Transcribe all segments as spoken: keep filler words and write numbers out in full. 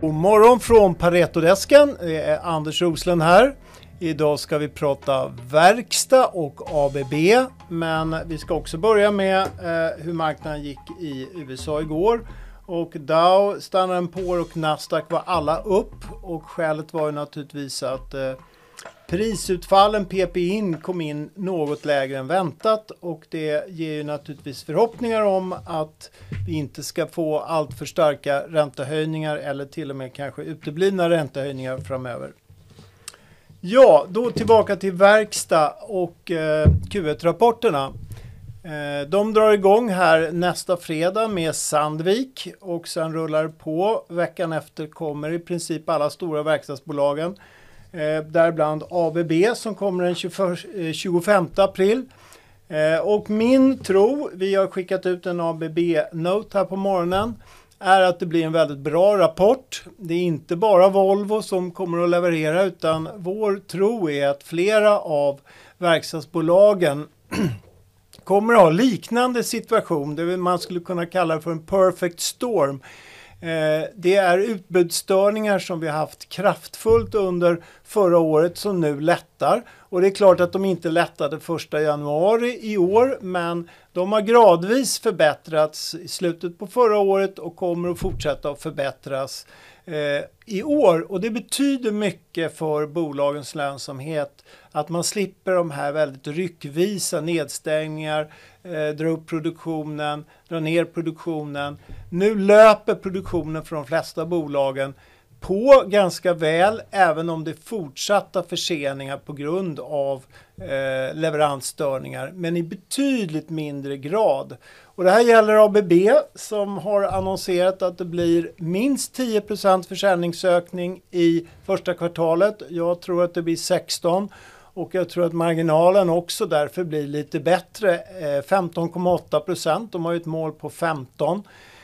God morgon från Paretodesken, det är Anders Roslund här. Idag ska vi prata verkstad och A B B, men vi ska också börja med eh, hur marknaden gick i U S A igår. Och Dow, Standard and Poor och Nasdaq var alla upp, och skälet var ju naturligtvis att eh, prisutfallen P P I kom in något lägre än väntat, och det ger ju naturligtvis förhoppningar om att vi inte ska få allt för starka räntehöjningar eller till och med kanske uteblivna räntehöjningar framöver. Ja, då tillbaka till verkstad och eh, Q ett-rapporterna. Eh, de drar igång här nästa fredag med Sandvik, och sen rullar på. Veckan efter kommer i princip alla stora verkstadsbolagen. Eh, däribland A B B som kommer den tjugofemte april. Eh, och min tro, vi har skickat ut en A B B-note här på morgonen, är att det blir en väldigt bra rapport. Det är inte bara Volvo som kommer att leverera, utan vår tro är att flera av verkstadsbolagen kommer att ha liknande situation. Det man skulle kunna kalla för en perfect storm. Eh, det är utbudsstörningar som vi har haft kraftfullt under förra året som nu lättar. Och det är klart att de inte lättade första januari i år, men de har gradvis förbättrats i slutet på förra året och kommer att fortsätta att förbättras eh, i år. Och det betyder mycket för bolagens lönsamhet att man slipper de här väldigt ryckvisa nedstängningar, eh, dra upp produktionen, dra ner produktionen. Nu löper produktionen för de flesta bolagen på ganska väl, även om det är fortsatta förseningar på grund av eh, leveransstörningar, men i betydligt mindre grad. Och det här gäller A B B som har annonserat att det blir minst tio procent försäljningsökning i första kvartalet. Jag tror att det blir sexton, och jag tror att marginalen också därför blir lite bättre, eh, femton komma åtta procent. De har ju ett mål på femton.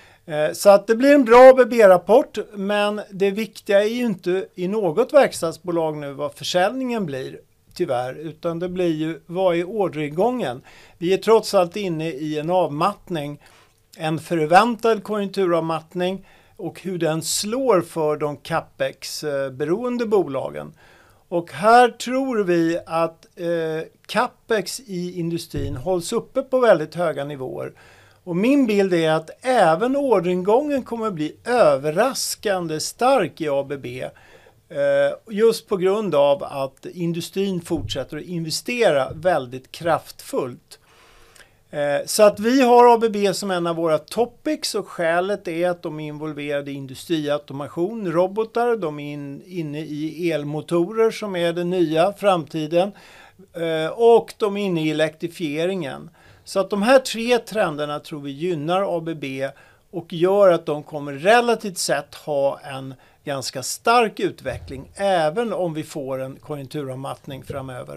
Så att det blir en bra A B B-rapport, men det viktiga är ju inte i något verkstadsbolag nu vad försäljningen blir, tyvärr, utan det blir ju vad är orderingången. Vi är trots allt inne i en avmattning, en förväntad konjunkturavmattning, och hur den slår för de capex-beroende bolagen. Och här tror vi att eh, capex i industrin hålls uppe på väldigt höga nivåer. Och min bild är att även orderingången kommer att bli överraskande stark i A B B. Eh, just på grund av att industrin fortsätter att investera väldigt kraftfullt. Eh, så att vi har A B B som en av våra topics, och skälet är att de är involverade i industriautomation, robotar, de är in, inne i elmotorer som är den nya framtiden, eh, och de är inne i elektrifieringen. Så att de här tre trenderna tror vi gynnar A B B och gör att de kommer relativt sett ha en ganska stark utveckling, även om vi får en konjunkturavmattning framöver.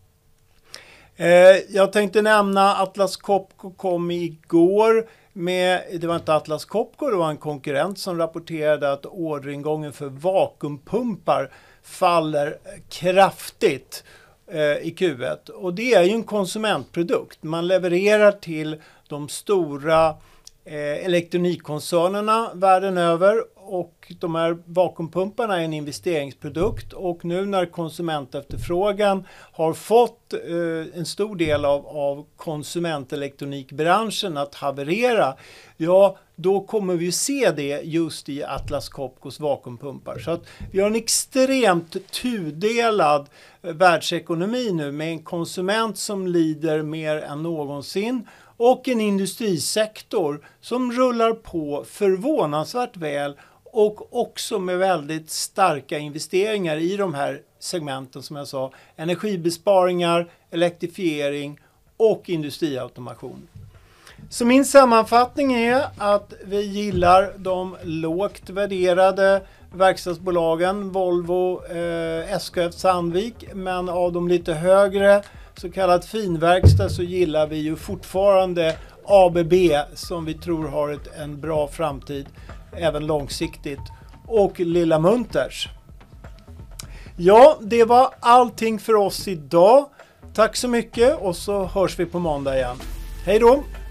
Eh, jag tänkte nämna Atlas Copco kom igår med, det var inte Atlas Copco, det var en konkurrent som rapporterade att orderingången för vakuumpumpar faller kraftigt i Q ett, och det är ju en konsumentprodukt. Man levererar till de stora eh, elektronikkoncernerna världen över, och de här vakuumpumparna är en investeringsprodukt, och nu när konsumentefterfrågan har fått eh, en stor del av, av konsumentelektronikbranschen att haverera, ja, då kommer vi se det just i Atlas Copcos vakuumpumpar. Så att vi har en extremt tudelad världsekonomi nu, med en konsument som lider mer än någonsin och en industrisektor som rullar på förvånansvärt väl, och också med väldigt starka investeringar i de här segmenten som jag sa, energibesparingar, elektrifiering och industriautomation. Så min sammanfattning är att vi gillar de lågt värderade verkstadsbolagen, Volvo, eh, S K F, Sandvik, men av de lite högre så kallad finverkstad så gillar vi ju fortfarande A B B som vi tror har ett, en bra framtid även långsiktigt, och Lilla Munters. Ja, det var allting för oss idag. Tack så mycket, och så hörs vi på måndag igen. Hej då!